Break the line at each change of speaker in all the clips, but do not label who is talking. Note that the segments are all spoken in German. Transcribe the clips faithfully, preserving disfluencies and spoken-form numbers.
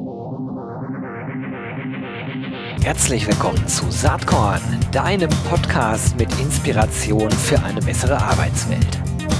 Herzlich willkommen zu Saatkorn, deinem Podcast mit Inspiration für eine bessere Arbeitswelt.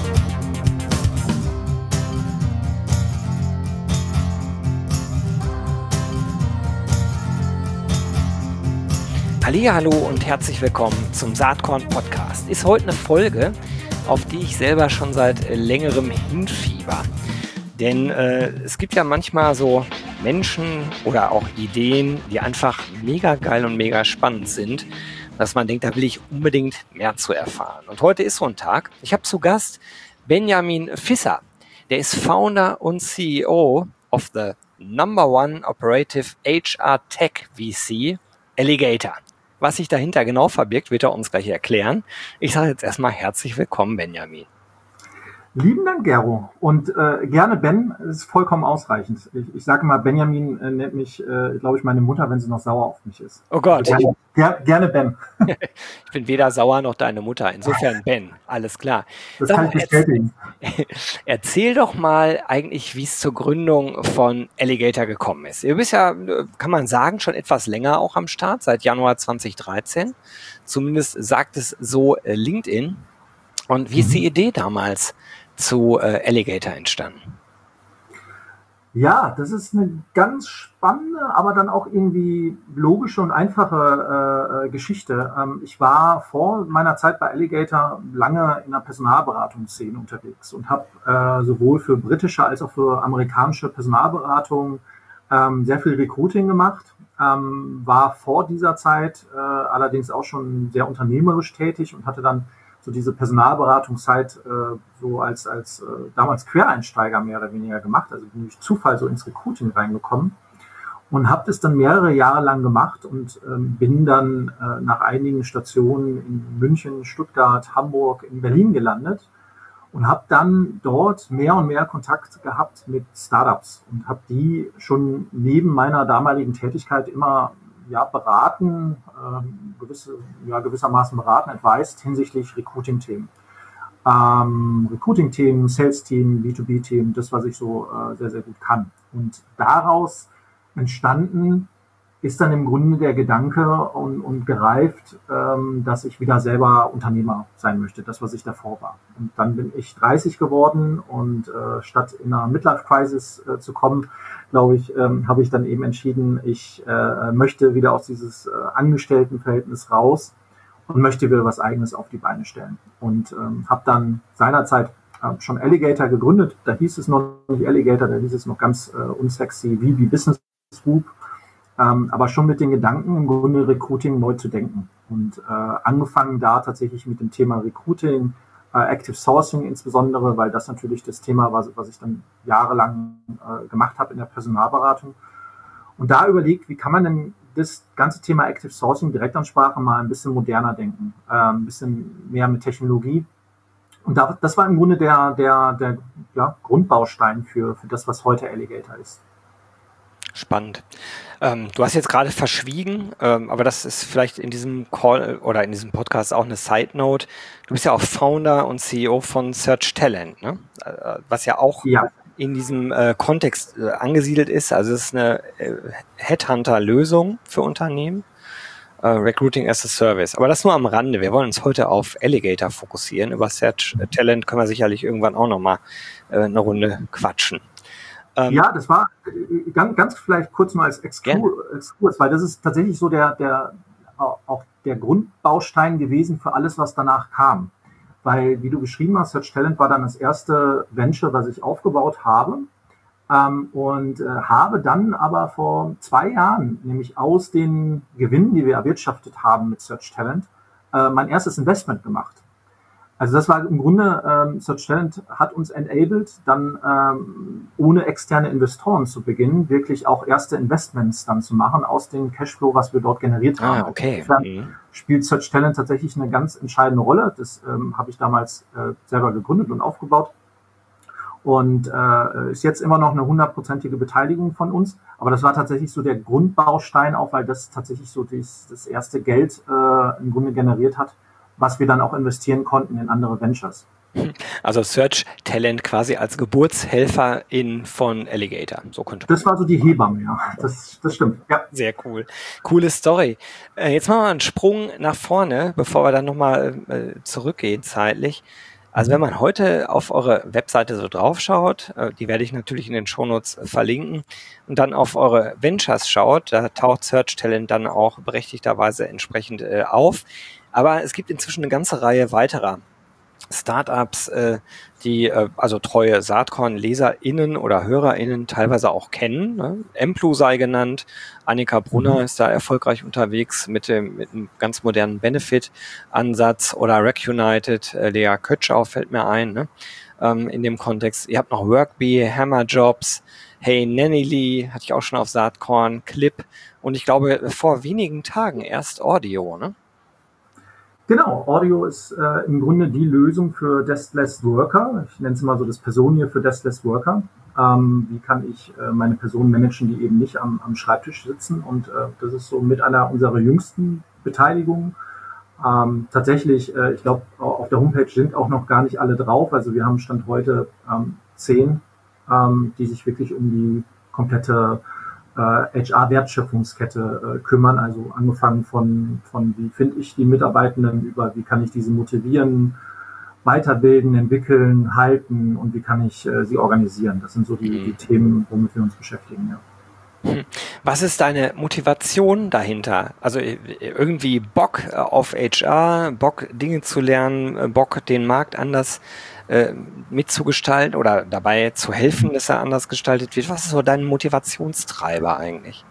Hallihallo und herzlich willkommen zum Saatkorn Podcast. Ist heute eine Folge, auf die ich selber schon seit längerem hinfieber. Denn äh, es gibt ja manchmal so Menschen oder auch Ideen, die einfach mega geil und mega spannend sind, dass man denkt, da will ich unbedingt mehr zu erfahren. Und heute ist so ein Tag. Ich habe zu Gast Benjamin Visser. Der ist Founder und C E O of the Number One Operative H R Tech V C, Alligator. Was sich dahinter genau verbirgt, wird er uns gleich erklären. Ich sage jetzt erstmal herzlich willkommen, Benjamin.
Lieben Dank, Gero. Und äh, gerne Ben, ist vollkommen ausreichend. Ich, ich sage mal, Benjamin äh, nennt mich, äh, glaube ich, meine Mutter, wenn sie noch sauer auf mich ist.
Oh Gott.
Also gerne, ger- gerne Ben.
Ich bin weder sauer noch deine Mutter. Insofern Ben, alles klar.
Das
Sag
kann
mal,
ich bestätigen.
Erzähl, erzähl doch mal eigentlich, wie es zur Gründung von Alligator gekommen ist. Du bist ja, kann man sagen, schon etwas länger auch am Start, seit Januar zwanzig dreizehn. Zumindest sagt es so äh, LinkedIn. Und wie ist
Mhm.
die Idee damals zu äh, Alligator entstanden?
Ja, das ist eine ganz spannende, aber dann auch irgendwie logische und einfache äh, Geschichte. Ähm, ich war vor meiner Zeit bei Alligator lange in der Personalberatungsszene unterwegs und habe äh, sowohl für britische als auch für amerikanische Personalberatung ähm, sehr viel Recruiting gemacht. Ähm, war vor dieser Zeit äh, allerdings auch schon sehr unternehmerisch tätig und hatte dann so diese Personalberatungszeit äh, so als, als äh, damals Quereinsteiger mehr oder weniger gemacht. Also bin ich durch Zufall so ins Recruiting reingekommen und habe das dann mehrere Jahre lang gemacht und ähm, bin dann äh, nach einigen Stationen in München, Stuttgart, Hamburg, in Berlin gelandet und habe dann dort mehr und mehr Kontakt gehabt mit Startups und habe die schon neben meiner damaligen Tätigkeit immer ja, beraten, ähm, gewisse, ja, gewissermaßen beraten, advised hinsichtlich Recruiting-Themen. Ähm, Recruiting-Themen, Sales-Themen, B zwei B-Themen, das, was ich so äh, sehr, sehr gut kann. Und daraus entstanden ist dann im Grunde der Gedanke und, und gereift, ähm, dass ich wieder selber Unternehmer sein möchte, das, was ich davor war. Und dann bin ich dreißig geworden und äh, statt in einer Midlife-Crisis äh, zu kommen, glaube ich, ähm, habe ich dann eben entschieden, ich äh, möchte wieder aus dieses äh, Angestelltenverhältnis raus und möchte wieder was Eigenes auf die Beine stellen. Und ähm, habe dann seinerzeit äh, schon Alligator gegründet. Da hieß es noch nicht Alligator, da hieß es noch ganz äh, unsexy V B Business Group. Ähm, aber schon mit den Gedanken, im Grunde Recruiting neu zu denken. Und äh, angefangen da tatsächlich mit dem Thema Recruiting, äh, Active Sourcing insbesondere, weil das natürlich das Thema war, was ich dann jahrelang äh, gemacht habe in der Personalberatung. Und da überlegt, wie kann man denn das ganze Thema Active Sourcing, Direktansprache mal ein bisschen moderner denken, äh, ein bisschen mehr mit Technologie. Und da, das war im Grunde der, der, der ja, Grundbaustein für, für das, was heute Alligator ist.
Spannend. Ähm, du hast jetzt gerade verschwiegen, ähm, aber das ist vielleicht in diesem Call oder in diesem Podcast auch eine Side Note. Du bist ja auch Founder und C E O von Search Talent, ne? Äh, was ja auch
Ja.
in diesem äh, Kontext äh, angesiedelt ist. Also es ist eine äh, Headhunter-Lösung für Unternehmen, äh, Recruiting as a Service. Aber das nur am Rande. Wir wollen uns heute auf Alligator fokussieren. Über Search Talent können wir sicherlich irgendwann auch nochmal äh, eine Runde quatschen.
Ähm, ja, das war ganz, ganz vielleicht kurz mal als Exkurs, weil das ist tatsächlich so der, der, auch der Grundbaustein gewesen für alles, was danach kam. Weil, wie du beschrieben hast, Search Talent war dann das erste Venture, was ich aufgebaut habe. Ähm, und äh, habe dann aber vor zwei Jahren, nämlich aus den Gewinnen, die wir erwirtschaftet haben mit Search Talent, äh, mein erstes Investment gemacht. Also das war im Grunde, ähm, Search Talent hat uns enabled, dann ähm, ohne externe Investoren zu beginnen, wirklich auch erste Investments dann zu machen aus dem Cashflow, was wir dort generiert haben.
Ah, okay.
Insofern
Mhm.
spielt Search Talent tatsächlich eine ganz entscheidende Rolle. Das ähm, habe ich damals äh, selber gegründet und aufgebaut. Und äh, ist jetzt immer noch eine hundertprozentige Beteiligung von uns. Aber das war tatsächlich so der Grundbaustein auch, weil das tatsächlich so dies, das erste Geld äh, im Grunde generiert hat, was wir dann auch investieren konnten in andere Ventures.
Also Search Talent quasi als Geburtshelferin von Alligator. So könnte
man. Das war so die Hebamme, ja. Das, das stimmt. Ja.
Sehr cool. Coole Story. Äh, jetzt machen wir einen Sprung nach vorne, bevor wir dann nochmal äh, zurückgehen zeitlich. Also wenn man heute auf eure Webseite so draufschaut, äh, die werde ich natürlich in den Shownotes äh, verlinken, und dann auf eure Ventures schaut, da taucht Search Talent dann auch berechtigterweise entsprechend äh, auf. Aber es gibt inzwischen eine ganze Reihe weiterer Startups, äh, die äh, also treue Saatkorn-LeserInnen oder HörerInnen teilweise auch kennen. Ne? Emplu sei genannt. Annika Brunner mhm. ist da erfolgreich unterwegs mit dem mit einem ganz modernen Benefit-Ansatz. Oder Recunited, äh, Lea Kötschau fällt mir ein, ne? ähm, in dem Kontext. Ihr habt noch Workbee, Hammerjobs, Hey Nanny hatte ich auch schon auf Saatkorn, Clip und ich glaube vor wenigen Tagen erst Audio, ne?
Genau, Audio ist äh, im Grunde die Lösung für Deskless Worker. Ich nenne es mal so das Personio für Deskless Worker. Ähm, wie kann ich äh, meine Personen managen, die eben nicht am, am Schreibtisch sitzen? Und äh, das ist so mit einer unserer jüngsten Beteiligungen. Ähm, tatsächlich, äh, ich glaube, auf der Homepage sind auch noch gar nicht alle drauf. Also wir haben Stand heute ähm, zehn, ähm, die sich wirklich um die komplette H R-Wertschöpfungskette äh, kümmern, also angefangen von, von wie finde ich die Mitarbeitenden über wie kann ich diese motivieren, weiterbilden, entwickeln, halten und wie kann ich äh, sie organisieren. Das sind so die, die Themen, womit wir uns beschäftigen. Ja.
Was ist deine Motivation dahinter? Also irgendwie Bock auf H R, Bock Dinge zu lernen, Bock den Markt anders äh, mitzugestalten oder dabei zu helfen, dass er anders gestaltet wird. Was ist so dein Motivationstreiber eigentlich?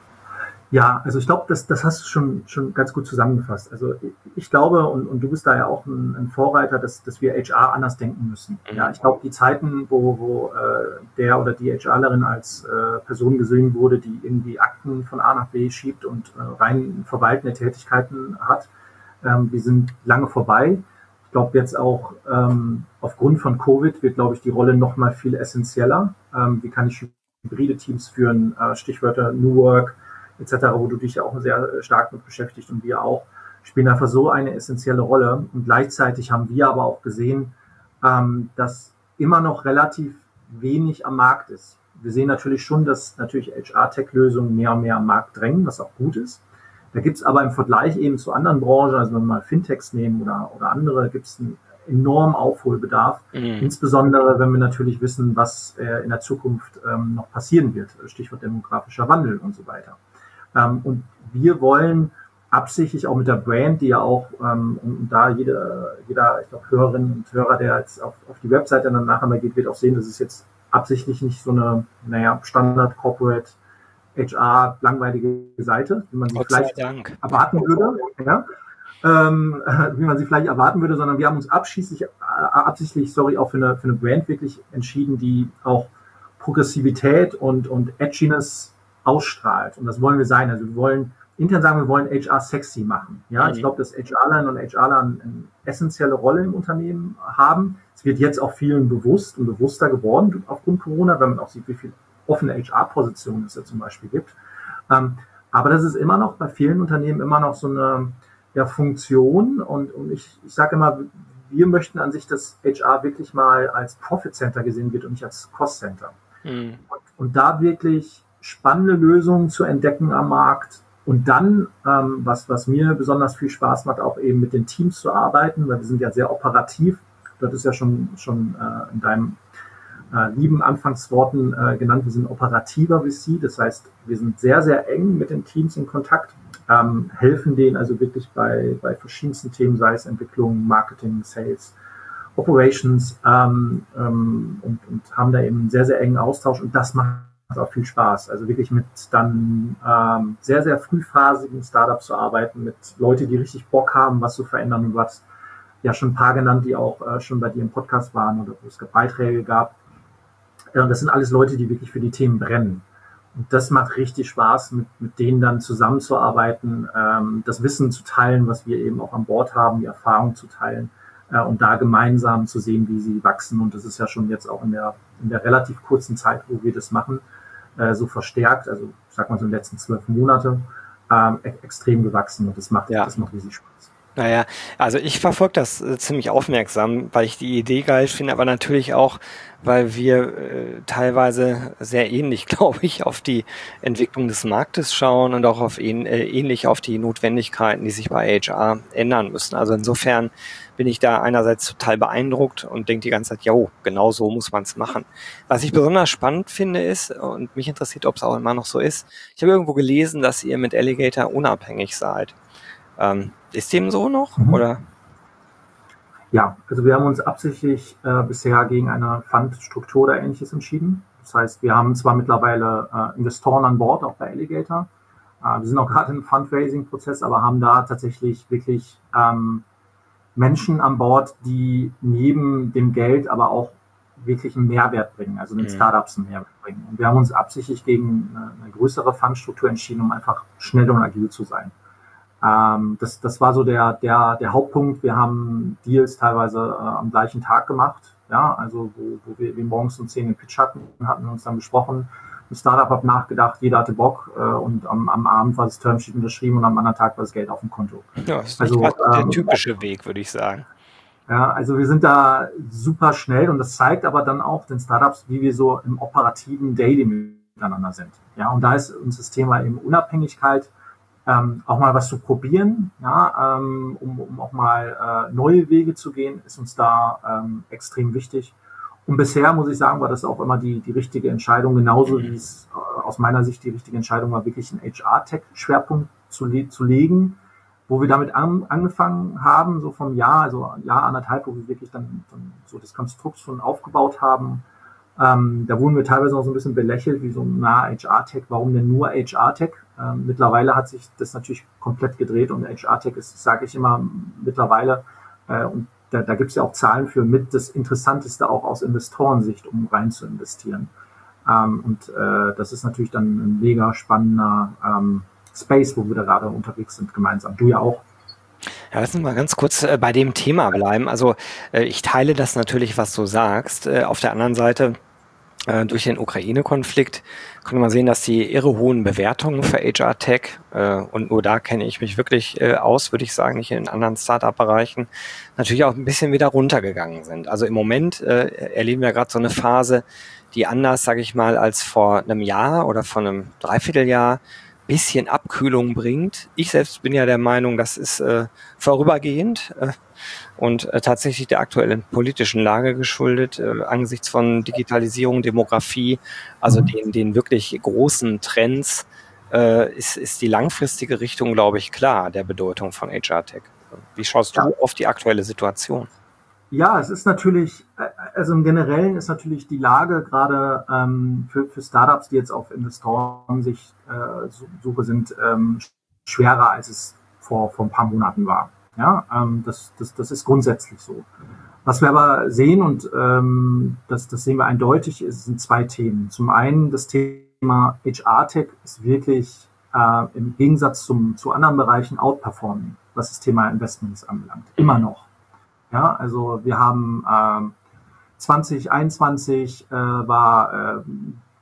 Ja, also ich glaube, das, das hast du schon, schon ganz gut zusammengefasst. Also ich, ich glaube, und, und du bist da ja auch ein, ein Vorreiter, dass, dass wir H R anders denken müssen. Mhm. Ja, ich glaube, die Zeiten, wo, wo äh, der oder die HRlerin als äh, Person gesehen wurde, die irgendwie Akten von A nach B schiebt und äh, rein verwaltende Tätigkeiten hat, ähm, die sind lange vorbei. Ich glaube, jetzt auch ähm, aufgrund von Covid wird, glaube ich, die Rolle noch mal viel essentieller. Ähm, wie kann ich hybride Teams führen? Äh, Stichwörter New Work, et cetera, wo du dich ja auch sehr stark mit beschäftigt und wir auch, spielen einfach so eine essentielle Rolle. Und gleichzeitig haben wir aber auch gesehen, ähm, dass immer noch relativ wenig am Markt ist. Wir sehen natürlich schon, dass natürlich H R-Tech-Lösungen mehr und mehr am Markt drängen, was auch gut ist. Da gibt es aber im Vergleich eben zu anderen Branchen, also wenn wir mal Fintechs nehmen oder, oder andere, gibt es einen enormen Aufholbedarf. Mhm. Insbesondere, wenn wir natürlich wissen, was äh, in der Zukunft ähm, noch passieren wird. Stichwort demografischer Wandel und so weiter. Ähm, und wir wollen absichtlich auch mit der Brand, die ja auch, ähm, und da jeder, jeder ich glaube, Hörerinnen und Hörer, der jetzt auf, auf die Webseite dann nachher mal geht, wird auch sehen, dass es jetzt absichtlich nicht so eine, naja, Standard Corporate H R langweilige Seite, wie man sie vielleicht
Dank.
erwarten würde, ja, ähm, wie man sie vielleicht erwarten würde, sondern wir haben uns absichtlich, äh, absichtlich, sorry, auch für eine, für eine Brand wirklich entschieden, die auch Progressivität und, und Edginess ausstrahlt. Und das wollen wir sein. Also wir wollen intern sagen, wir wollen H R sexy machen. Ja, mhm. Ich glaube, dass HRlerinnen und HRler eine, eine essentielle Rolle im Unternehmen haben. Es wird jetzt auch vielen bewusst und bewusster geworden aufgrund Corona, wenn man auch sieht, wie viel offene H R-Positionen es ja zum Beispiel gibt. Ähm, aber das ist immer noch bei vielen Unternehmen immer noch so eine ja, Funktion. Und, und ich, ich sage immer, wir möchten an sich, dass H R wirklich mal als Profit Center gesehen wird und nicht als Cost Center. Mhm. Und, und da wirklich spannende Lösungen zu entdecken am Markt und dann, ähm, was, was mir besonders viel Spaß macht, auch eben mit den Teams zu arbeiten, weil wir sind ja sehr operativ. Das ist ja schon, schon äh, in deinem äh, lieben Anfangsworten äh, genannt, wir sind operativer V C, das heißt, wir sind sehr, sehr eng mit den Teams in Kontakt, ähm, helfen denen also wirklich bei, bei verschiedensten Themen, sei es Entwicklung, Marketing, Sales, Operations ähm, ähm, und, und haben da eben einen sehr, sehr engen Austausch und das macht auch viel Spaß. Also wirklich mit dann ähm, sehr, sehr frühphasigen Startups zu arbeiten, mit Leuten, die richtig Bock haben, was zu verändern. Und du hast ja schon ein paar genannt, die auch äh, schon bei dir im Podcast waren oder wo es Beiträge gab. Äh, das sind alles Leute, die wirklich für die Themen brennen. Und das macht richtig Spaß, mit, mit denen dann zusammenzuarbeiten, ähm, das Wissen zu teilen, was wir eben auch an Bord haben, die Erfahrung zu teilen äh, und da gemeinsam zu sehen, wie sie wachsen. Und das ist ja schon jetzt auch in der, in der relativ kurzen Zeit, wo wir das machen, so verstärkt, also ich sag mal so in den letzten zwölf Monate, ähm, extrem gewachsen und das macht,
ja.
das macht riesig Spaß.
Naja, also ich verfolge das äh, ziemlich aufmerksam, weil ich die Idee geil finde, aber natürlich auch, weil wir äh, teilweise sehr ähnlich, glaube ich, auf die Entwicklung des Marktes schauen und auch auf ähn, äh, ähnlich auf die Notwendigkeiten, die sich bei H R ändern müssen. Also insofern bin ich da einerseits total beeindruckt und denke die ganze Zeit, jo, genau so muss man es machen. Was ich besonders spannend finde ist, und mich interessiert, ob es auch immer noch so ist, ich habe irgendwo gelesen, dass ihr mit Alligator unabhängig seid. Ähm, ist dem so noch,
Mhm.
oder?
Ja, also wir haben uns absichtlich äh, bisher gegen eine Fund-Struktur oder Ähnliches entschieden. Das heißt, wir haben zwar mittlerweile äh, Investoren an Bord, auch bei Alligator. Äh, wir sind auch gerade im Fundraising-Prozess, aber haben da tatsächlich wirklich ähm, Menschen an Bord, die neben dem Geld aber auch wirklich einen Mehrwert bringen, also den
Mhm.
Startups einen Mehrwert bringen. Und wir haben uns absichtlich gegen eine, eine größere Fundstruktur entschieden, um einfach schnell und agil zu sein. Ähm, das, das war so der, der, der Hauptpunkt. Wir haben Deals teilweise äh, am gleichen Tag gemacht. Ja, also wo, wo wir, wir morgens um zehn den Pitch hatten, hatten wir uns dann besprochen. Ein Startup hat nachgedacht, jeder hatte Bock äh, und am, am Abend war das Termsheet unterschrieben und am anderen Tag war das Geld auf dem Konto.
Ja, ist nicht
Also
gerade der
ähm,
typische Weg, würde ich sagen.
ja, also wir sind da super schnell und das zeigt aber dann auch den Startups, wie wir so im operativen Daily miteinander sind. Ja, und da ist uns das Thema eben Unabhängigkeit, ähm, auch mal was zu probieren, ja, ähm, um, um auch mal äh, neue Wege zu gehen, ist uns da ähm, extrem wichtig. Und bisher muss ich sagen, war das auch immer die, die richtige Entscheidung, genauso wie
Mhm.
es äh, aus meiner Sicht die richtige Entscheidung war, wirklich einen H R-Tech-Schwerpunkt zu, le zu legen, wo wir damit an, angefangen haben, so vom Jahr, also ein Jahr, anderthalb, wo wir wirklich dann, dann so das Konstrukt schon aufgebaut haben. Ähm, da wurden wir teilweise noch so ein bisschen belächelt, wie so, na, H R-Tech, warum denn nur H R-Tech? Ähm, mittlerweile hat sich das natürlich komplett gedreht und H R-Tech ist, sage ich immer, mittlerweile, äh, und da, da gibt es ja auch Zahlen für, mit das Interessanteste auch aus Investorensicht, um rein zu investieren. Ähm, und äh, das ist natürlich dann ein mega spannender ähm, Space, wo wir da gerade unterwegs sind, gemeinsam. Du ja auch.
Ja, lass uns mal ganz kurz äh, bei dem Thema bleiben. Also äh, ich teile das natürlich, was du sagst. Äh, auf der anderen Seite, äh, durch den Ukraine-Konflikt konnte man sehen, dass die irre hohen Bewertungen für H R-Tech, äh, und nur da kenne ich mich wirklich äh, aus, würde ich sagen, nicht in anderen Startup-Bereichen, natürlich auch ein bisschen wieder runtergegangen sind. Also im Moment äh, erleben wir gerade so eine Phase, die anders, sage ich mal, als vor einem Jahr oder vor einem Dreivierteljahr bisschen Abkühlung bringt. Ich selbst bin ja der Meinung, das ist äh, vorübergehend äh, und äh, tatsächlich der aktuellen politischen Lage geschuldet, äh, angesichts von Digitalisierung, Demografie, also
Mhm.
den, den wirklich großen Trends, äh, ist, ist die langfristige Richtung, glaube ich, klar, der Bedeutung von H R-Tech. Wie schaust
Ja,
du auf die aktuelle Situation?
ja, es ist natürlich, äh, also im Generellen ist natürlich die Lage gerade ähm, für, für Startups, die jetzt auf Investorensicht äh, Suche sind, ähm, schwerer, als es vor, vor ein paar Monaten war. Ja, ähm, das, das, das ist grundsätzlich so. Was wir aber sehen, und ähm, das, das sehen wir eindeutig, ist, sind zwei Themen. Zum einen das Thema H R-Tech ist wirklich äh, im Gegensatz zum, zu anderen Bereichen outperforming, was das Thema Investments anbelangt. Immer noch. Ja, also wir haben ähm, zwanzig einundzwanzig äh, war äh,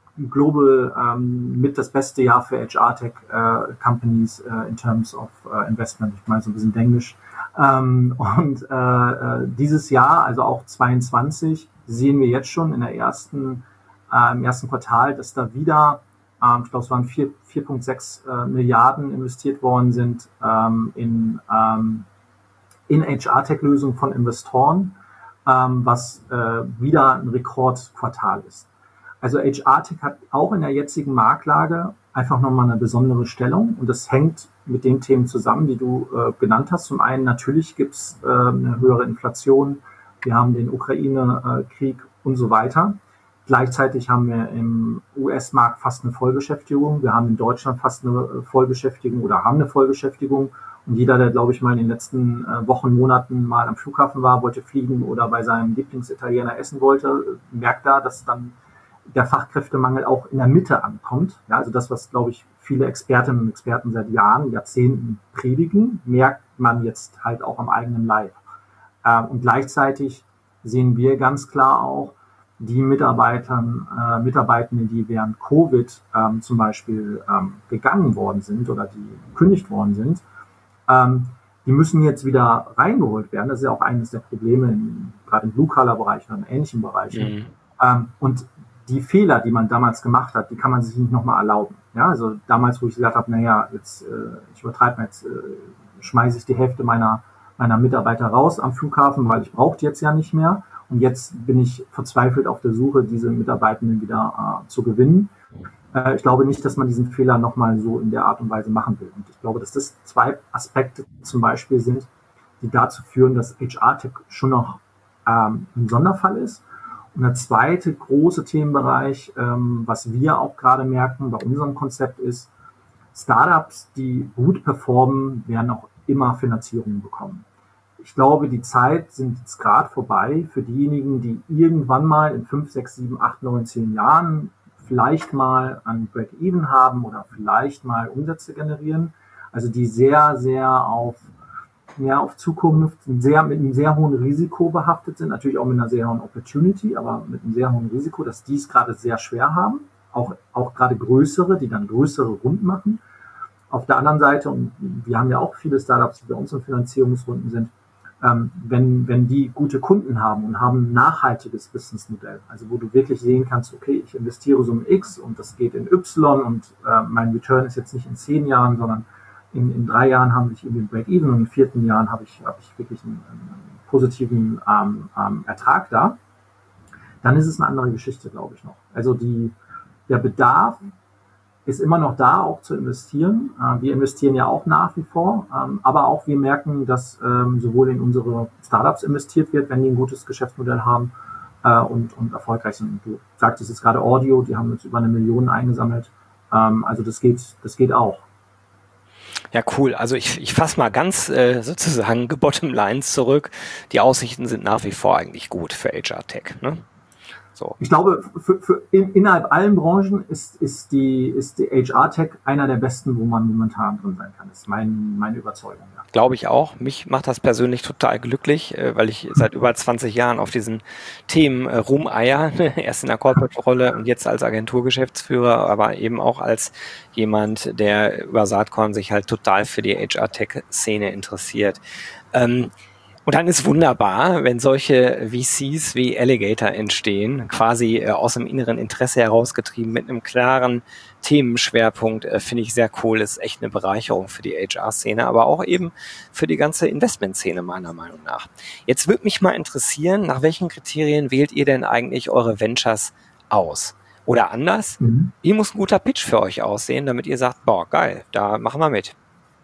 global ähm, mit das beste Jahr für H R-Tech äh, Companies äh, in terms of äh, investment. Ich meine so ein bisschen Englisch. Ähm, und äh, dieses Jahr, also auch zweiundzwanzig, sehen wir jetzt schon in der ersten, äh, im ersten Quartal, dass da wieder, ähm, ich glaube, es waren vier Komma sechs äh, Milliarden investiert worden sind ähm, in ähm, in H R-Tech-Lösungen von Investoren, ähm, was äh, wieder ein Rekordquartal ist. Also H R-Tech hat auch in der jetzigen Marktlage einfach nochmal eine besondere Stellung und das hängt mit den Themen zusammen, die du äh, genannt hast. Zum einen natürlich gibt es äh, eine höhere Inflation, wir haben den Ukraine-Krieg und so weiter. Gleichzeitig haben wir im U S-Markt fast eine Vollbeschäftigung. Wir haben in Deutschland fast eine Vollbeschäftigung oder haben eine Vollbeschäftigung. Und jeder, der, glaube ich, mal in den letzten äh, Wochen, Monaten mal am Flughafen war, wollte fliegen oder bei seinem Lieblingsitaliener essen wollte, merkt da, dass dann der Fachkräftemangel auch in der Mitte ankommt. Ja, also das, was, glaube ich, viele Expertinnen und Experten seit Jahren, Jahrzehnten predigen, merkt man jetzt halt auch am eigenen Leib. Ähm, und gleichzeitig sehen wir ganz klar auch, die Mitarbeitern, äh, Mitarbeitenden, die während Covid ähm, zum Beispiel ähm, gegangen worden sind oder die gekündigt worden sind, ähm, die müssen jetzt wieder reingeholt werden. Das ist ja auch eines der Probleme, in, gerade im Blue-Color-Bereich oder in ähnlichen Bereichen. Mhm. Ähm, und die Fehler, die man damals gemacht hat, die kann man sich nicht nochmal erlauben. Ja, also damals, wo ich gesagt habe, naja, jetzt, äh, ich übertreibe mal, jetzt äh, schmeiße ich die Hälfte meiner, meiner Mitarbeiter raus am Flughafen, weil ich brauche die jetzt ja nicht mehr. Und jetzt bin ich verzweifelt auf der Suche, diese Mitarbeitenden wieder äh, zu gewinnen. Äh, ich glaube nicht, dass man diesen Fehler nochmal so in der Art und Weise machen will. Und ich glaube, dass das zwei Aspekte zum Beispiel sind, die dazu führen, dass H R-Tech schon noch ähm, ein Sonderfall ist. Und der zweite große Themenbereich, ähm, was wir auch gerade merken bei unserem Konzept ist, Startups, die gut performen, werden auch immer Finanzierungen bekommen. Ich glaube, die Zeit sind jetzt gerade vorbei für diejenigen, die irgendwann mal in fünf, sechs, sieben, acht, neun, zehn Jahren vielleicht mal ein Break-Even haben oder vielleicht mal Umsätze generieren. Also die sehr, sehr auf, ja, auf Zukunft sehr, mit einem sehr hohen Risiko behaftet sind. Natürlich auch mit einer sehr hohen Opportunity, aber mit einem sehr hohen Risiko, dass die es gerade sehr schwer haben. Auch, auch gerade größere, die dann größere Runden machen. Auf der anderen Seite, und wir haben ja auch viele Startups, die bei uns in Finanzierungsrunden sind, ähm, wenn, wenn die gute Kunden haben und haben ein nachhaltiges Businessmodell, also wo du wirklich sehen kannst, okay, ich investiere so ein X und das geht in Y und äh, mein Return ist jetzt nicht in zehn Jahren, sondern in, in drei Jahren habe ich irgendwie ein Break-Even und in vierten Jahren habe ich, habe ich wirklich einen, einen positiven ähm, ähm, Ertrag da, dann ist es eine andere Geschichte, glaube ich noch. Also die, der Bedarf ist immer noch da, auch zu investieren. Wir investieren ja auch nach wie vor, aber auch wir merken, dass sowohl in unsere Startups investiert wird, wenn die ein gutes Geschäftsmodell haben und, und erfolgreich sind. Du sagtest jetzt gerade Audio, die haben jetzt über eine Million eingesammelt. Also das geht, das geht auch.
Ja, cool. Also ich, ich fasse mal ganz äh, sozusagen bottom lines zurück. Die Aussichten sind nach wie vor eigentlich gut für H R-Tech, ne? So.
Ich glaube, für, für in, innerhalb allen Branchen ist, ist die, ist die H R-Tech einer der besten, wo man momentan drin sein kann. Das ist mein, meine Überzeugung. Ja.
Glaube ich auch. Mich macht das persönlich total glücklich, weil ich seit über zwanzig Jahren auf diesen Themen rumeier. Erst in der Corporate-Rolle und jetzt als Agenturgeschäftsführer, aber eben auch als jemand, der über Saatkorn sich halt total für die H R-Tech-Szene interessiert. Ähm, Und dann ist wunderbar, wenn solche V Cs wie Alligator entstehen, quasi äh, aus dem inneren Interesse herausgetrieben, mit einem klaren Themenschwerpunkt, äh, finde ich sehr cool, ist echt eine Bereicherung für die H R-Szene, aber auch eben für die ganze Investmentszene meiner Meinung nach. Jetzt würde mich mal interessieren, nach welchen Kriterien wählt ihr denn eigentlich eure Ventures aus? Oder anders, mhm. wie muss ein guter Pitch für euch aussehen, damit ihr sagt, boah, geil, da machen wir mit?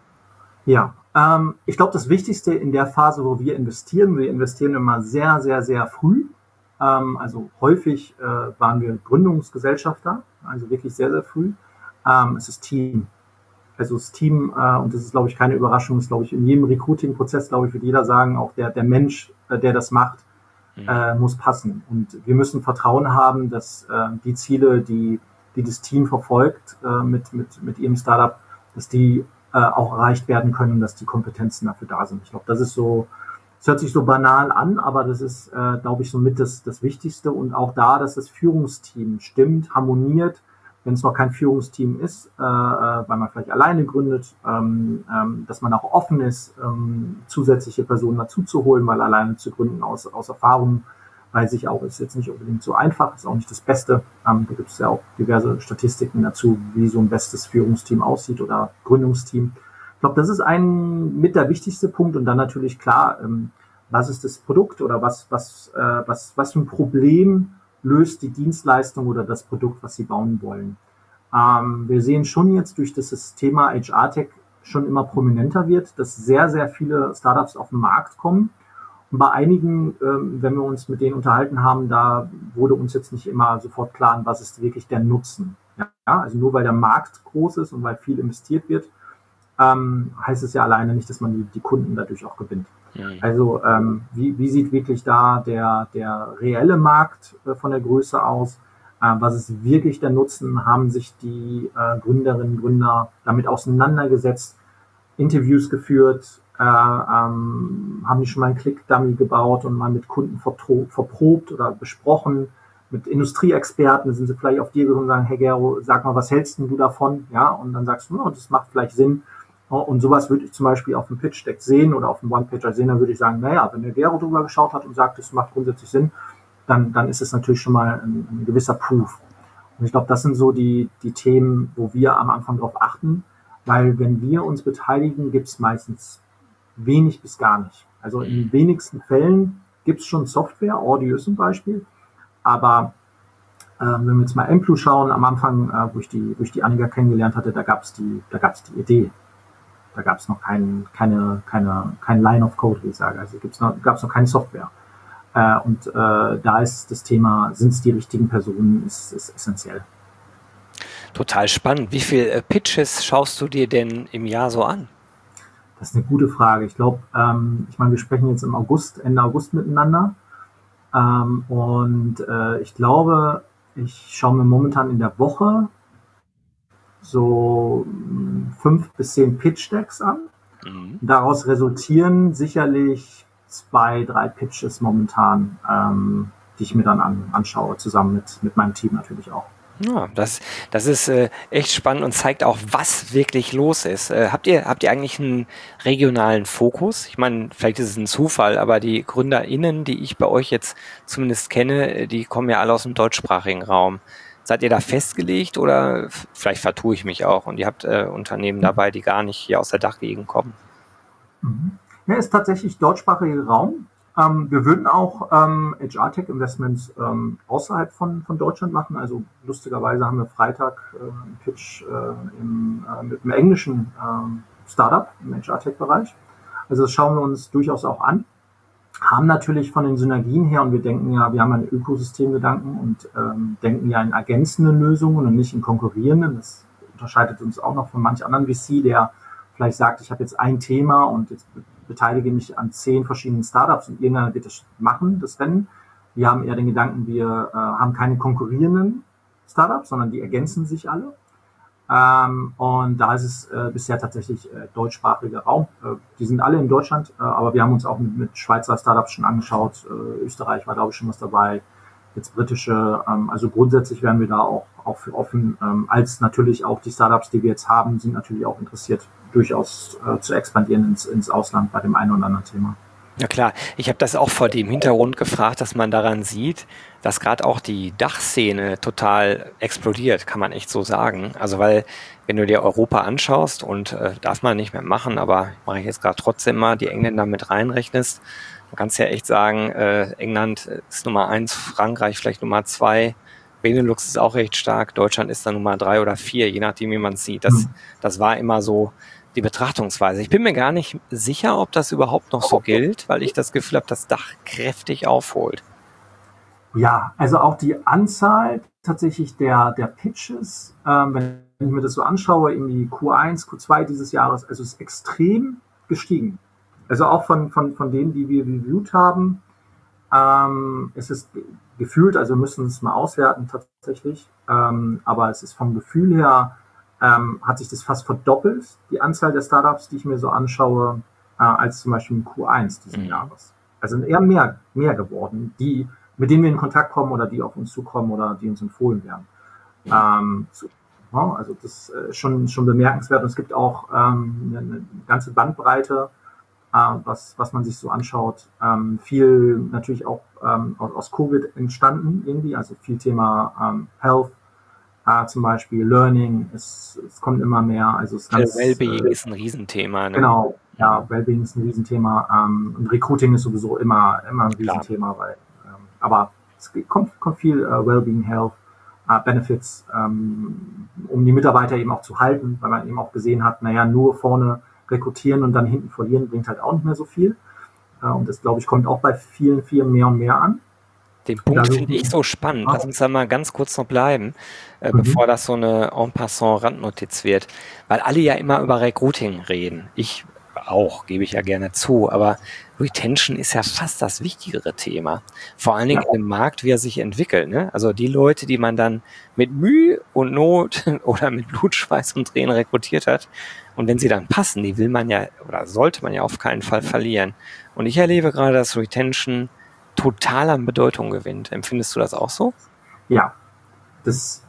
Ja, ähm, ich glaube, das Wichtigste in der Phase, wo wir investieren, wir investieren immer sehr, sehr, sehr früh. Ähm, also häufig äh, waren wir Gründungsgesellschafter, also wirklich sehr, sehr früh. Ähm, es ist Team. Also das Team, äh, und das ist, glaube ich, keine Überraschung, ist, glaube ich, in jedem Recruiting-Prozess, glaube ich, wird jeder sagen, auch der, der Mensch, äh, der das macht, mhm. äh, muss passen. Und wir müssen Vertrauen haben, dass äh, die Ziele, die, die das Team verfolgt äh, mit, mit, mit ihrem Startup, dass die auch erreicht werden können, dass die Kompetenzen dafür da sind. Ich glaube, das ist so, es hört sich so banal an, aber das ist, äh, glaube ich, somit das, das Wichtigste. Und auch da, dass das Führungsteam stimmt, harmoniert, wenn es noch kein Führungsteam ist, äh, weil man vielleicht alleine gründet, ähm, ähm, dass man auch offen ist, ähm, zusätzliche Personen dazu zu holen, weil alleine zu gründen aus, aus Erfahrung, weiß ich auch, ist jetzt nicht unbedingt so einfach, ist auch nicht das Beste. Ähm, da gibt es ja auch diverse Statistiken dazu, wie so ein bestes Führungsteam aussieht oder Gründungsteam. Ich glaube, das ist ein mit der wichtigste Punkt und dann natürlich klar, ähm, was ist das Produkt oder was, was, äh, was, was für ein Problem löst die Dienstleistung oder das Produkt, was Sie bauen wollen. Ähm, wir sehen schon jetzt durch das, das Thema H R-Tech schon immer prominenter wird, dass sehr, sehr viele Startups auf den Markt kommen. Und bei einigen, ähm, wenn wir uns mit denen unterhalten haben, da wurde uns jetzt nicht immer sofort klar, was ist wirklich der Nutzen. Ja, also nur weil der Markt groß ist und weil viel investiert wird, ähm, heißt es ja alleine nicht, dass man die, die Kunden dadurch auch gewinnt. Mhm. Also ähm, wie, wie sieht wirklich da der, der reelle Markt äh, von der Größe aus? Äh, was ist wirklich der Nutzen? Haben sich die äh, Gründerinnen und Gründer damit auseinandergesetzt, Interviews geführt? Äh, ähm, haben die schon mal einen Click-Dummy gebaut und mal mit Kunden vertro- verprobt oder besprochen, mit Industrieexperten sind sie vielleicht auf dir gekommen und sagen, hey Gero, sag mal, was hältst denn du davon? Ja, und dann sagst du, oh, das macht vielleicht Sinn. Und sowas würde ich zum Beispiel auf dem Pitch-Deck sehen oder auf dem One-Pager sehen, dann würde ich sagen, naja, wenn der Gero drüber geschaut hat und sagt, das macht grundsätzlich Sinn, dann, dann ist es natürlich schon mal ein, ein gewisser Proof. Und ich glaube, das sind so die, die Themen, wo wir am Anfang drauf achten, weil wenn wir uns beteiligen, gibt es meistens wenig bis gar nicht. Also in den wenigsten Fällen gibt es schon Software, Audio zum Beispiel, aber äh, wenn wir jetzt mal Amplu schauen, am Anfang, äh, wo ich die, wo ich die Annika kennengelernt hatte, da gab es die, da gab es die Idee. Da gab es noch kein, keine, keine, kein Line of Code, wie ich sage. Also gibt's noch, gab es noch keine Software. Äh, und äh, da ist das Thema, sind es die richtigen Personen, ist, ist essentiell.
Total spannend. Wie viele äh, Pitches schaust du dir denn im Jahr so an?
Das ist eine gute Frage. Ich glaube, ähm, ich meine, wir sprechen jetzt im August, Ende August miteinander. Ähm, und äh, ich glaube, ich schaue mir momentan in der Woche so fünf bis zehn Pitch-Decks an. Mhm. Daraus resultieren sicherlich zwei, drei Pitches momentan, ähm, die ich mir dann an, anschaue, zusammen mit, mit meinem Team natürlich auch.
Ja, das, das ist äh, echt spannend und zeigt auch, was wirklich los ist. Äh, habt ihr, habt ihr eigentlich einen regionalen Fokus? Ich meine, vielleicht ist es ein Zufall, aber die GründerInnen, die ich bei euch jetzt zumindest kenne, die kommen ja alle aus dem deutschsprachigen Raum. Seid ihr da festgelegt oder vielleicht vertue ich mich auch und ihr habt äh, Unternehmen dabei, die gar nicht hier aus der Dachgegend kommen?
Mhm. Ja, ist tatsächlich deutschsprachiger Raum. Ähm, wir würden auch ähm, H R-Tech-Investments ähm, außerhalb von, von Deutschland machen. Also lustigerweise haben wir Freitag äh, einen Pitch äh, im, äh, mit einem englischen äh, Startup im H R-Tech-Bereich. Also das schauen wir uns durchaus auch an. Haben natürlich von den Synergien her, und wir denken ja, wir haben einen Ökosystemgedanken und ähm, denken ja in ergänzenden Lösungen und nicht in konkurrierenden. Das unterscheidet uns auch noch von manch anderen V C, der vielleicht sagt, ich habe jetzt ein Thema und jetzt beteilige mich an zehn verschiedenen Startups und irgendeiner wird das machen, das Rennen. Wir haben eher den Gedanken, wir äh, haben keine konkurrierenden Startups, sondern die ergänzen sich alle. Ähm, und da ist es äh, bisher tatsächlich äh, deutschsprachiger Raum. Äh, die sind alle in Deutschland, äh, aber wir haben uns auch mit, mit Schweizer Startups schon angeschaut. Äh, Österreich war, glaube ich, schon was dabei. Jetzt britische. Ähm, also grundsätzlich wären wir da auch, auch für offen. Ähm, als natürlich auch die Startups, die wir jetzt haben, sind natürlich auch interessiert, durchaus äh, zu expandieren ins, ins Ausland bei dem einen oder anderen Thema.
Ja klar, ich habe das auch vor dem Hintergrund gefragt, dass man daran sieht, dass gerade auch die Dachszene total explodiert, kann man echt so sagen. Also weil, wenn du dir Europa anschaust und äh, darf man nicht mehr machen, aber mache ich jetzt gerade trotzdem mal, die Engländer mit reinrechnest, man kann es ja echt sagen, äh, England ist Nummer eins, Frankreich vielleicht Nummer zwei, Benelux ist auch recht stark, Deutschland ist dann Nummer drei oder vier, je nachdem wie man es sieht. Das, das war immer so die Betrachtungsweise. Ich bin mir gar nicht sicher, ob das überhaupt noch so gilt, weil ich das Gefühl habe, dass Dach kräftig aufholt.
Ja, also auch die Anzahl tatsächlich der, der Pitches, ähm, wenn ich mir das so anschaue, irgendwie Q eins, Q zwei dieses Jahres, also ist extrem gestiegen. Also auch von, von, von denen, die wir reviewed haben, ähm, es ist gefühlt, also wir müssen es mal auswerten tatsächlich, ähm, aber es ist vom Gefühl her, Ähm, hat sich das fast verdoppelt, die Anzahl der Startups, die ich mir so anschaue, äh, als zum Beispiel im Q eins diesen mhm. Jahres. Also eher mehr, mehr geworden, die, mit denen wir in Kontakt kommen oder die auf uns zukommen oder die uns empfohlen werden. Mhm. Ähm, so, ja, also das ist schon, schon bemerkenswert. Und es gibt auch ähm, eine, eine ganze Bandbreite, äh, was, was man sich so anschaut. Ähm, viel natürlich auch ähm, aus Covid entstanden irgendwie, also viel Thema ähm, Health, Uh, zum Beispiel Learning, es, es kommt immer mehr. Also es ganz,
Wellbeing
äh,
ist ein Riesenthema. Ne?
Genau, ja, Wellbeing ist ein Riesenthema. Ähm, und Recruiting ist sowieso immer, immer ein Riesenthema, Klar. weil, ähm, aber es kommt, kommt viel äh, Wellbeing, Health, äh, Benefits, ähm, um die Mitarbeiter eben auch zu halten, weil man eben auch gesehen hat, naja, nur vorne rekrutieren und dann hinten verlieren bringt halt auch nicht mehr so viel. Äh, und das, glaube ich, kommt auch bei vielen Firmen mehr und mehr an.
Den Punkt finde ich so spannend. Lass uns da mal ganz kurz noch bleiben, äh, mhm. bevor das so eine en passant Randnotiz wird. Weil alle ja immer über Recruiting reden. Ich auch, gebe ich ja gerne zu. Aber Retention ist ja fast das wichtigere Thema. Vor allen Dingen ja. im Markt, wie er sich entwickelt. Ne? Also die Leute, die man dann mit Mühe und Not oder mit Blut, Schweiß und Tränen rekrutiert hat. Und wenn sie dann passen, die will man ja oder sollte man ja auf keinen Fall verlieren. Und ich erlebe gerade, dass Retention total an Bedeutung gewinnt. Empfindest du das auch so?
Ja, das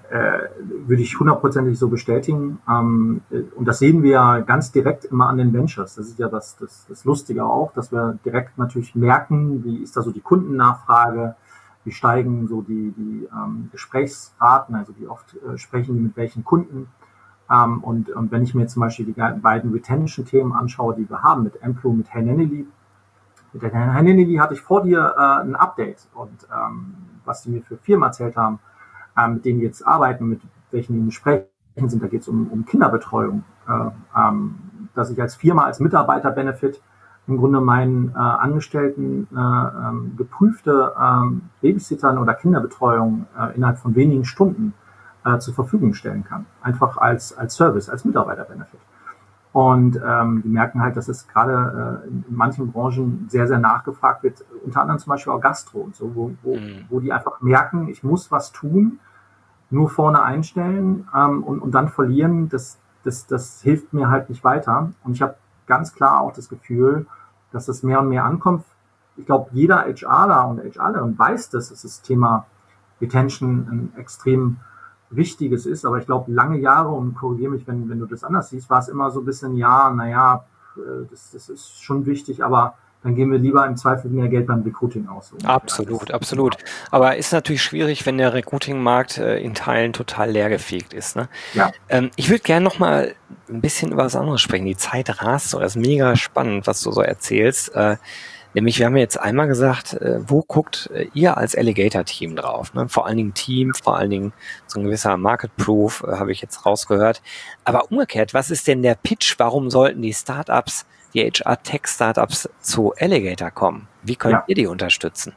äh, würde ich hundertprozentig so bestätigen. Ähm, und das sehen wir ja ganz direkt immer an den Ventures. Das ist ja das, das, das Lustige auch, dass wir direkt natürlich merken, wie ist da so die Kundennachfrage, wie steigen so die, die ähm, Gesprächsraten, also wie oft äh, sprechen die mit welchen Kunden. Ähm, und, und wenn ich mir zum Beispiel die beiden Retention-Themen anschaue, die wir haben mit Amplo, mit Hernenely, mit der Hernenely hatte ich vor dir äh, ein Update und ähm, was die mir für Firmen erzählt haben, äh, mit denen wir jetzt arbeiten, mit welchen die in Gesprächen sind, da geht es um, um Kinderbetreuung, äh, ähm, dass ich als Firma, als Mitarbeiter-Benefit im Grunde meinen äh, Angestellten äh, ähm, geprüfte ähm, Babysittern oder Kinderbetreuung äh, innerhalb von wenigen Stunden äh, zur Verfügung stellen kann. Einfach als, als Service, als Mitarbeiter-Benefit. Und ähm, die merken halt, dass es gerade äh, in manchen Branchen sehr, sehr nachgefragt wird, unter anderem zum Beispiel auch Gastro und so, wo, wo, mhm. wo die einfach merken, ich muss was tun, nur vorne einstellen ähm, und, und dann verlieren, das, das, das hilft mir halt nicht weiter. Und ich habe ganz klar auch das Gefühl, dass das mehr und mehr ankommt. Ich glaube, jeder HRler und HRlerin weiß das, dass das Thema Retention ein extrem wichtiges ist, aber ich glaube, lange Jahre, und korrigiere mich, wenn, wenn du das anders siehst, war es immer so ein bisschen, ja, naja, das, das ist schon wichtig, aber dann geben wir lieber im Zweifel mehr Geld beim Recruiting aus. So
absolut, absolut. Aber ist natürlich schwierig, wenn der Recruiting-Markt äh, in Teilen total leergefegt ist. Ne?
Ja.
Ähm, ich würde gerne noch mal ein bisschen über was anderes sprechen. Die Zeit rast so, das ist mega spannend, was du so erzählst. Äh, Nämlich, wir haben jetzt einmal gesagt, äh, wo guckt äh, ihr als Alligator-Team drauf? Ne? Vor allen Dingen Team, vor allen Dingen so ein gewisser Market-Proof, äh, habe ich jetzt rausgehört. Aber umgekehrt, was ist denn der Pitch? Warum sollten die Startups, die H R-Tech-Startups zu Alligator kommen? Wie könnt ja. ihr die unterstützen?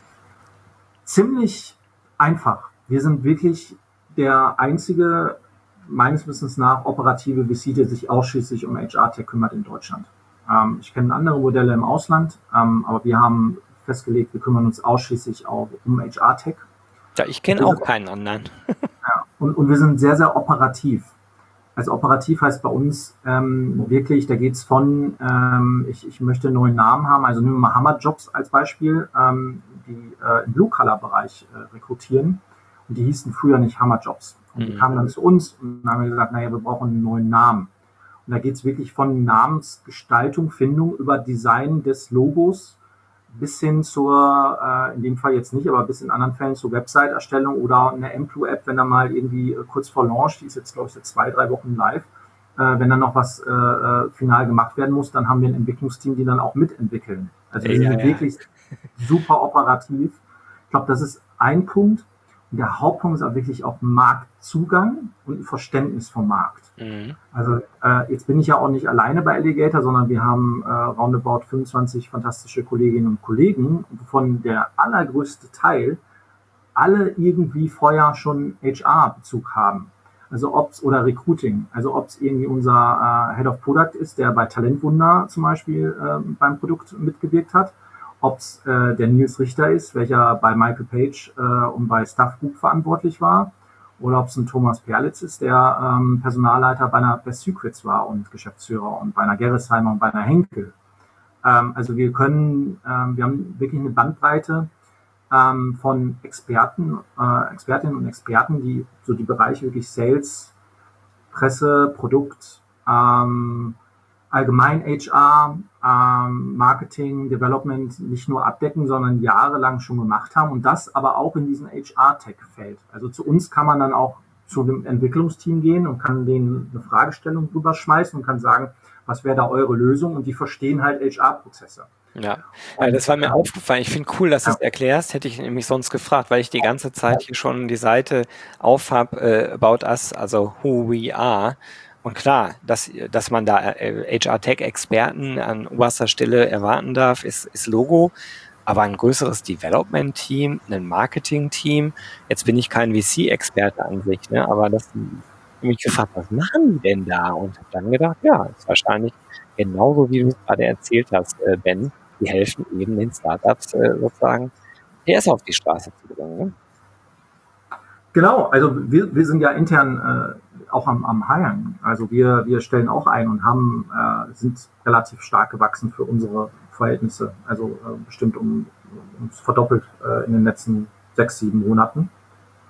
Ziemlich einfach. Wir sind wirklich der einzige, meines Wissens nach, operative V C, der sich ausschließlich um H R-Tech kümmert in Deutschland. Ähm, ich kenne andere Modelle im Ausland, ähm, aber wir haben festgelegt, wir kümmern uns ausschließlich auch um H R-Tech.
Ja, ich kenne auch keinen anderen.
Ja, und, und wir sind sehr, sehr operativ. Also operativ heißt bei uns ähm, wirklich, da geht es von, ähm, ich, ich möchte einen neuen Namen haben, also nehmen wir mal Hammerjobs als Beispiel, ähm, die äh, im Blue-Color-Bereich äh, rekrutieren. Und die hießen früher nicht Hammerjobs. Und mhm. die kamen dann zu uns und dann haben wir gesagt, naja, wir brauchen einen neuen Namen. Und da geht es wirklich von Namensgestaltung, Findung über Design des Logos bis hin zur, äh, in dem Fall jetzt nicht, aber bis in anderen Fällen zur Website-Erstellung oder eine Amplo-App, wenn da mal irgendwie äh, kurz vor Launch, die ist jetzt, glaube ich, seit zwei, drei Wochen live, äh, wenn dann noch was äh, äh, final gemacht werden muss, dann haben wir ein Entwicklungsteam, die dann auch mitentwickeln. Also wir
ja,
sind
ja.
wirklich super operativ. Ich glaube, das ist ein Punkt. Und der Hauptpunkt ist auch wirklich auch Marktzugang und ein Verständnis vom Markt. Mhm. Also äh, jetzt bin ich ja auch nicht alleine bei Alligator, sondern wir haben äh, roundabout fünfundzwanzig fantastische Kolleginnen und Kollegen, wovon der allergrößte Teil alle irgendwie vorher schon H R-Bezug haben. Also ob's oder Recruiting, also ob es irgendwie unser äh, Head of Product ist, der bei Talentwunder zum Beispiel äh, beim Produkt mitgewirkt hat, ob es äh, der Nils Richter ist, welcher bei Michael Page äh, und bei Staff Group verantwortlich war, oder ob es ein Thomas Perlitz ist, der ähm, Personalleiter bei einer Best Secrets war und Geschäftsführer und bei einer Gerresheimer und bei einer Henkel. Ähm, also wir können, ähm, wir haben wirklich eine Bandbreite ähm, von Experten, äh, Expertinnen und Experten, die so die Bereiche wirklich Sales, Presse, Produkt, ähm, allgemein H R, ähm, Marketing, Development nicht nur abdecken, sondern jahrelang schon gemacht haben und das aber auch in diesen H R-Tech-Feld. Also zu uns kann man dann auch zu dem Entwicklungsteam gehen und kann denen eine Fragestellung rüberschmeißen und kann sagen, was wäre da eure Lösung? Und die verstehen halt H R-Prozesse.
Ja, ja, das war mir
und,
aufgefallen. Ich finde cool, dass du es
ja.
erklärst. Hätte ich nämlich sonst gefragt, weil ich die ganze Zeit hier schon die Seite auf habe, äh, About Us, also Who We Are. Und klar, dass, dass man da äh, H R-Tech-Experten an oberster Stelle erwarten darf, ist, ist Logo. Aber ein größeres Development-Team, ein Marketing-Team, jetzt bin ich kein V C-Experte an sich, ne? Aber das mich gefragt, was machen die denn da? Und habe dann gedacht, ja, ist wahrscheinlich genauso, wie du es gerade erzählt hast, äh, Ben, die helfen eben den Startups äh, sozusagen, P S auf die Straße zu bringen. Ne?
Genau, also wir, wir sind ja intern äh, auch am, am Hiren. Also wir, wir stellen auch ein und haben äh, sind relativ stark gewachsen für unsere Verhältnisse. Also äh, bestimmt um uns verdoppelt äh, in den letzten sechs, sieben Monaten.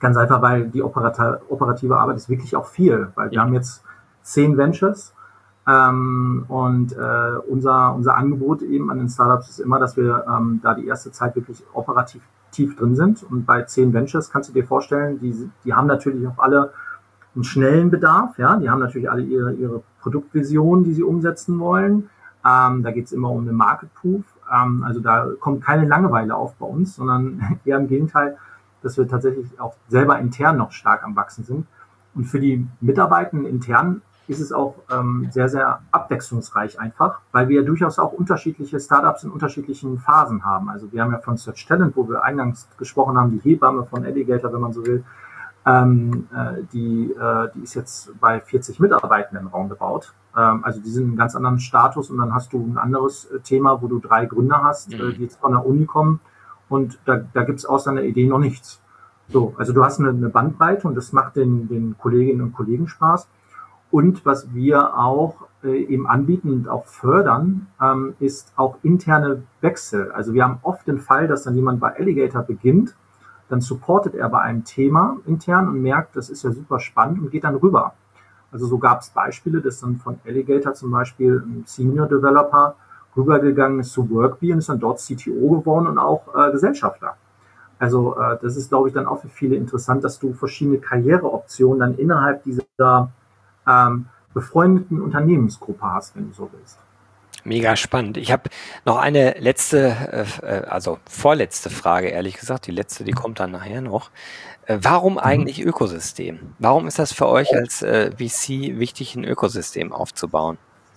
Ganz einfach, weil die operata- operative Arbeit ist wirklich auch viel, weil wir
Ja.
haben jetzt zehn Ventures ähm, und äh, unser, unser Angebot eben an den Startups ist immer, dass wir ähm, da die erste Zeit wirklich operativ tief drin sind. Und bei zehn Ventures kannst du dir vorstellen, die, die haben natürlich auch alle einen schnellen Bedarf, ja, die haben natürlich alle ihre, ihre Produktvision, die sie umsetzen wollen. Ähm, da geht es immer um eine Market Proof. Ähm, also da kommt keine Langeweile auf bei uns, sondern eher im Gegenteil, dass wir tatsächlich auch selber intern noch stark am Wachsen sind. Und für die Mitarbeitenden intern ist es auch ähm, sehr, sehr abwechslungsreich einfach, weil wir ja durchaus auch unterschiedliche Startups in unterschiedlichen Phasen haben. Also wir haben ja von Search Talent, wo wir eingangs gesprochen haben, die Hebamme von Alligator, wenn man so will, ähm, äh, die, äh, die ist jetzt bei vierzig Mitarbeitenden roundabout. Ähm, also die sind in einem ganz anderen Status und dann hast du ein anderes äh, Thema, wo du drei Gründer hast, mhm. äh, die jetzt von der Uni kommen und da, da gibt es außer einer Idee noch nichts. So, also du hast eine, eine Bandbreite und das macht den, den Kolleginnen und Kollegen Spaß. Und was wir auch äh, eben anbieten und auch fördern, ähm, ist auch interne Wechsel. Also wir haben oft den Fall, dass dann jemand bei Alligator beginnt, dann supportet er bei einem Thema intern und merkt, das ist ja super spannend und geht dann rüber. Also so gab es Beispiele, dass dann von Alligator zum Beispiel ein Senior Developer rübergegangen ist zu Workbee und ist dann dort C T O geworden und auch äh, Gesellschafter. Also äh, das ist, glaube ich, dann auch für viele interessant, dass du verschiedene Karriereoptionen dann innerhalb dieser ähm, befreundeten Unternehmensgruppe hast, wenn du so willst.
Mega spannend. Ich habe noch eine letzte, äh, also vorletzte Frage, ehrlich gesagt. Die letzte, die kommt dann nachher noch. Äh, warum eigentlich mhm. Ökosystem? Warum ist das für euch als äh, V C wichtig, ein Ökosystem aufzubauen?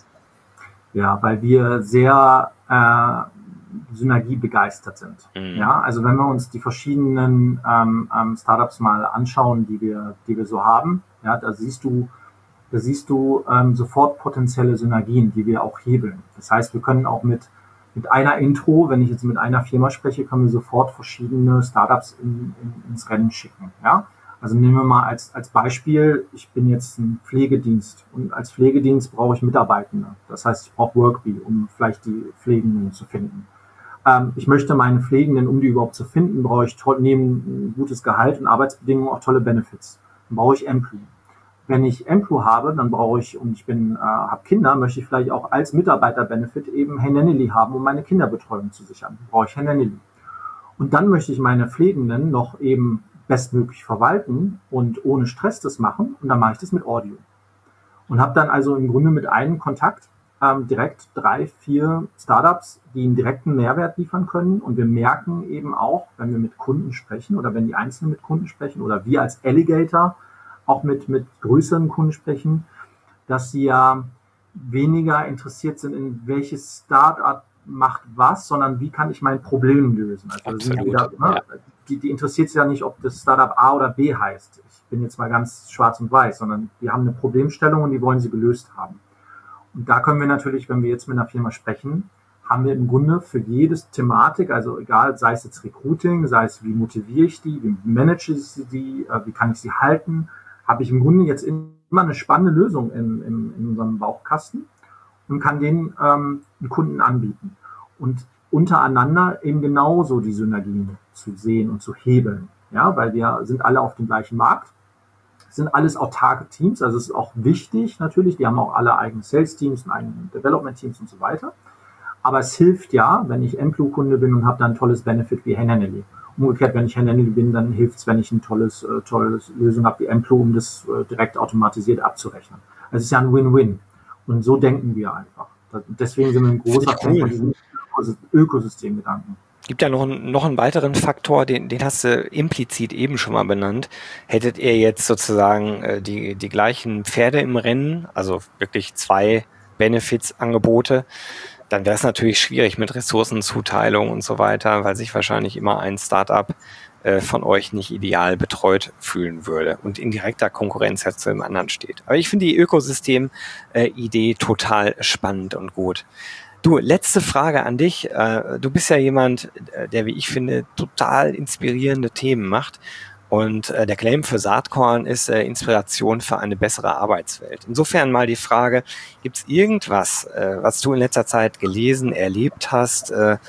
Ja, weil wir sehr äh, synergiebegeistert sind. Mhm. Ja, also wenn wir uns die verschiedenen ähm, ähm, Startups mal anschauen, die wir, die wir so haben, ja, da siehst du, Da siehst du ähm, sofort potenzielle Synergien, die wir auch hebeln. Das heißt, wir können auch mit, mit einer Intro, wenn ich jetzt mit einer Firma spreche, können wir sofort verschiedene Startups in, in, ins Rennen schicken. Ja? Also nehmen wir mal als, als Beispiel, ich bin jetzt ein Pflegedienst und als Pflegedienst brauche ich Mitarbeitende. Das heißt, ich brauche Workbee, um vielleicht die Pflegenden zu finden. Ähm, ich möchte meine Pflegenden, um die überhaupt zu finden, brauche ich toll, neben ein gutes Gehalt und Arbeitsbedingungen auch tolle Benefits. Dann brauche ich Employee. Wenn ich Emplo habe, dann brauche ich, und ich bin, äh, habe Kinder, möchte ich vielleicht auch als Mitarbeiter-Benefit eben Handily haben, um meine Kinderbetreuung zu sichern. Dann brauche ich Handily. Und dann möchte ich meine Pflegenden noch eben bestmöglich verwalten und ohne Stress das machen. Und dann mache ich das mit Audio. Und habe dann also im Grunde mit einem Kontakt ähm, direkt drei, vier Startups, die einen direkten Mehrwert liefern können. Und wir merken eben auch, wenn wir mit Kunden sprechen oder wenn die Einzelnen mit Kunden sprechen oder wir als Alligator auch mit, mit größeren Kunden sprechen, dass sie ja weniger interessiert sind, in welches Startup macht was, sondern wie kann ich mein Problem lösen. Also sind wieder, ne, ja. die, die interessiert sich ja nicht, ob das Startup A oder B heißt. Ich bin jetzt mal ganz schwarz und weiß, sondern die haben eine Problemstellung und die wollen sie gelöst haben. Und da können wir natürlich, wenn wir jetzt mit einer Firma sprechen, haben wir im Grunde für jedes Thematik, also egal, sei es jetzt Recruiting, sei es wie motiviere ich die, wie manage ich die, wie kann ich sie halten, habe ich im Grunde jetzt immer eine spannende Lösung in, in, in unserem Bauchkasten und kann den ähm, einen Kunden anbieten. Und untereinander eben genauso die Synergien zu sehen und zu hebeln. Ja, weil wir sind alle auf dem gleichen Markt, sind alles autarke Teams, also es ist auch wichtig natürlich, die haben auch alle eigene Sales-Teams und eigene Development-Teams und so weiter. Aber es hilft ja, wenn ich Emplo-Kunde bin und habe dann ein tolles Benefit wie Handily. Umgekehrt, wenn ich Handily bin, dann hilft es, wenn ich eine tolles, äh, tolles Lösung habe wie Emplo, um das äh, direkt automatisiert abzurechnen. Also es ist ja ein Win-Win. Und so denken wir einfach. Deswegen sind wir ein großer Fan von diesem Ökosystemgedanken.
Gibt ja noch einen, noch einen weiteren Faktor, den, den hast du implizit eben schon mal benannt. Hättet ihr jetzt sozusagen äh, die, die gleichen Pferde im Rennen, also wirklich zwei Benefits-Angebote, dann wäre es natürlich schwierig mit Ressourcenzuteilung und so weiter, weil sich wahrscheinlich immer ein Startup äh, von euch nicht ideal betreut fühlen würde und in direkter Konkurrenz zu dem anderen steht. Aber ich finde die Ökosystem-Idee äh, total spannend und gut. Du, letzte Frage an dich. Äh, du bist ja jemand, der, wie ich finde, total inspirierende Themen macht. Und äh, der Claim für Saatkorn ist äh, Inspiration für eine bessere Arbeitswelt. Insofern mal die Frage, gibt es irgendwas, äh, was du in letzter Zeit gelesen, erlebt hast, äh,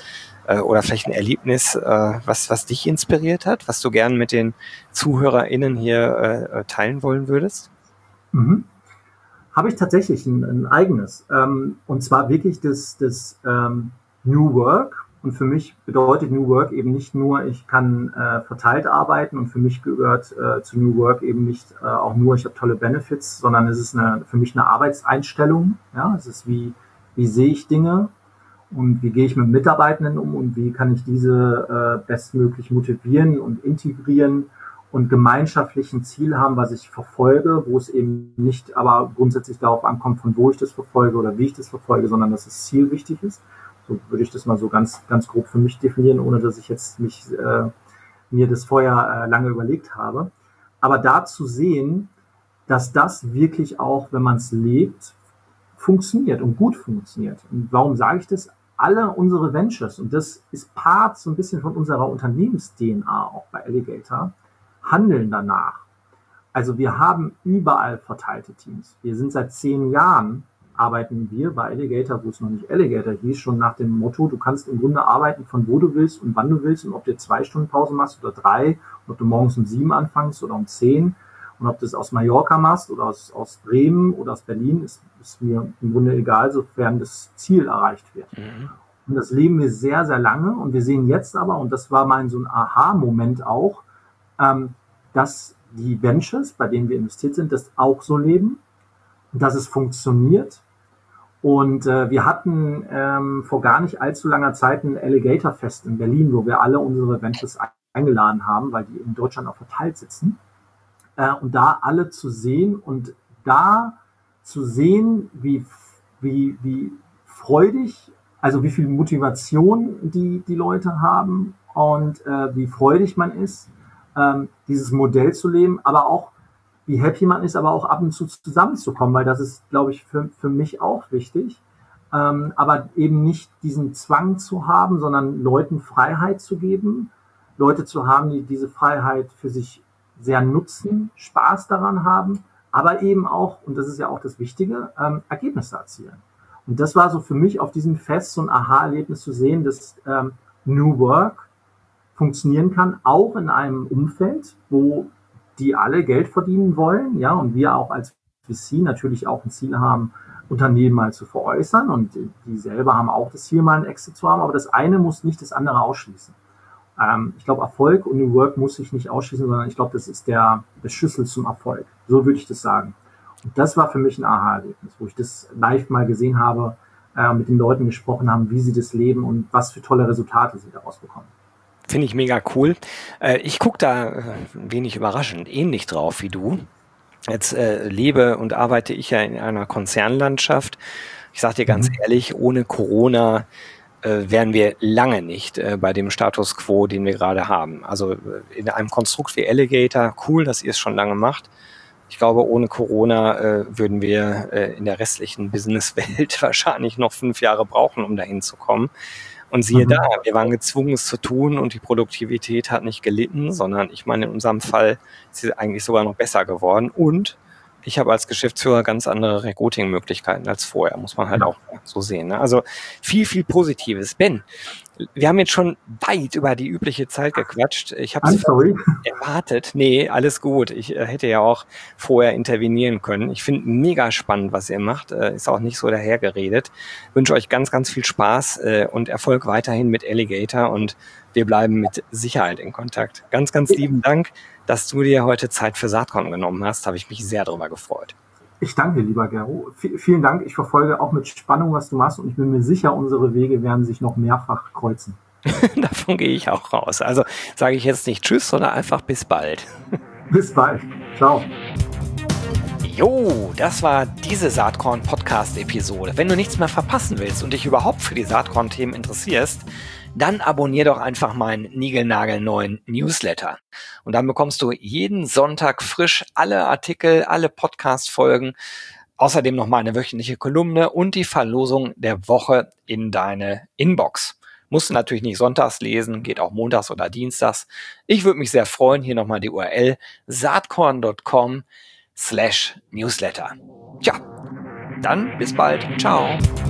äh, oder vielleicht ein Erlebnis, äh, was, was dich inspiriert hat, was du gern mit den ZuhörerInnen hier äh, teilen wollen würdest?
Mhm. Habe ich tatsächlich ein, ein eigenes. Ähm, und zwar wirklich das, das ähm, New Work. Und für mich bedeutet New Work eben nicht nur, ich kann äh, verteilt arbeiten, und für mich gehört äh, zu New Work eben nicht äh, auch nur, ich habe tolle Benefits, sondern es ist eine, für mich eine Arbeitseinstellung. Ja, es ist wie, wie sehe ich Dinge und wie gehe ich mit Mitarbeitenden um und wie kann ich diese äh, bestmöglich motivieren und integrieren und gemeinschaftlich ein Ziel haben, was ich verfolge, wo es eben nicht aber grundsätzlich darauf ankommt, von wo ich das verfolge oder wie ich das verfolge, sondern dass das Ziel wichtig ist. So würde ich das mal so ganz, ganz grob für mich definieren, ohne dass ich jetzt mich, äh, mir das vorher äh, lange überlegt habe. Aber da zu sehen, dass das wirklich auch, wenn man es lebt, funktioniert und gut funktioniert. Und warum sage ich das? Alle unsere Ventures, und das ist Part so ein bisschen von unserer Unternehmens-D N A auch bei Alligator, handeln danach. Also wir haben überall verteilte Teams. Wir sind seit zehn Jahren, arbeiten wir bei Alligator, wo es noch nicht Alligator hieß, schon nach dem Motto, du kannst im Grunde arbeiten von wo du willst und wann du willst und ob du zwei Stunden Pause machst oder drei, und ob du morgens um sieben anfängst oder um zehn und ob du es aus Mallorca machst oder aus, aus Bremen oder aus Berlin, ist, ist mir im Grunde egal, sofern das Ziel erreicht wird. Mhm. Und das leben wir sehr, sehr lange, und wir sehen jetzt aber, und das war mein so ein Aha-Moment auch, ähm, dass die Ventures, bei denen wir investiert sind, das auch so leben, dass es funktioniert. Und äh, wir hatten ähm, vor gar nicht allzu langer Zeit ein Alligator-Fest in Berlin, wo wir alle unsere Ventures eingeladen haben, weil die in Deutschland auch verteilt sitzen. Äh, und da alle zu sehen und da zu sehen, wie, wie, wie freudig, also wie viel Motivation die, die Leute haben und äh, wie freudig man ist, ähm, dieses Modell zu leben, aber auch wie happy man ist, aber auch ab und zu zusammenzukommen, weil das ist, glaube ich, für, für mich auch wichtig. Ähm, aber eben nicht diesen Zwang zu haben, sondern Leuten Freiheit zu geben, Leute zu haben, die diese Freiheit für sich sehr nutzen, Spaß daran haben, aber eben auch, und das ist ja auch das Wichtige, ähm, Ergebnisse erzielen. Und das war so für mich auf diesem Fest so ein Aha-Erlebnis zu sehen, dass ähm, New Work funktionieren kann, auch in einem Umfeld, wo die alle Geld verdienen wollen, ja, und wir auch als V C natürlich auch ein Ziel haben, Unternehmen mal zu veräußern, und die selber haben auch das Ziel, mal einen Exit zu haben, aber das eine muss nicht das andere ausschließen. Ähm, ich glaube, Erfolg und New Work muss sich nicht ausschließen, sondern ich glaube, das ist der, der Schlüssel zum Erfolg. So würde ich das sagen. Und das war für mich ein Aha-Erlebnis, wo ich das live mal gesehen habe, äh, mit den Leuten gesprochen haben, wie sie das leben und was für tolle Resultate sie daraus bekommen.
Finde ich mega cool. Äh, ich gucke da äh, wenig überraschend ähnlich drauf wie du. Jetzt äh, lebe und arbeite ich ja in einer Konzernlandschaft. Ich sage dir ganz mhm. ehrlich, ohne Corona äh, wären wir lange nicht äh, bei dem Status quo, den wir gerade haben. Also äh, in einem Konstrukt wie Alligator, cool, dass ihr es schon lange macht. Ich glaube, ohne Corona äh, würden wir äh, in der restlichen Businesswelt wahrscheinlich noch fünf Jahre brauchen, um dahin zu kommen. Und siehe mhm. da, wir waren gezwungen, es zu tun, und die Produktivität hat nicht gelitten, sondern ich meine, in unserem Fall ist sie eigentlich sogar noch besser geworden. Und ich habe als Geschäftsführer ganz andere Recruiting-Möglichkeiten als vorher, muss man halt ja. auch so sehen. Ne? Also viel, viel Positives. Ben, wir haben jetzt schon weit über die übliche Zeit gequatscht. Ich habe es erwartet. Nee, alles gut. Ich äh, hätte ja auch vorher intervenieren können. Ich finde mega spannend, was ihr macht. Äh, ist auch nicht so dahergeredet. Wünsche euch ganz, ganz viel Spaß äh, und Erfolg weiterhin mit Alligator, und wir bleiben mit Sicherheit in Kontakt. Ganz, ganz lieben Dank, dass du dir heute Zeit für Saatkorn genommen hast. Habe ich mich sehr darüber gefreut.
Ich danke, lieber Gero. V- vielen Dank. Ich verfolge auch mit Spannung, was du machst, und ich bin mir sicher, unsere Wege werden sich noch mehrfach kreuzen.
Davon gehe ich auch raus. Also sage ich jetzt nicht Tschüss, sondern einfach bis bald.
Bis bald. Ciao.
Jo, das war diese Saatkorn-Podcast-Episode. Wenn du nichts mehr verpassen willst und dich überhaupt für die Saatkorn-Themen interessierst, dann abonnier doch einfach meinen niegelnagelneuen Newsletter. Und dann bekommst du jeden Sonntag frisch alle Artikel, alle Podcast-Folgen, außerdem noch mal eine wöchentliche Kolumne und die Verlosung der Woche in deine Inbox. Musst du natürlich nicht sonntags lesen, geht auch montags oder dienstags. Ich würde mich sehr freuen. Hier nochmal die U R L saatkorn punkt com slash newsletter. Tja, dann bis bald. Ciao.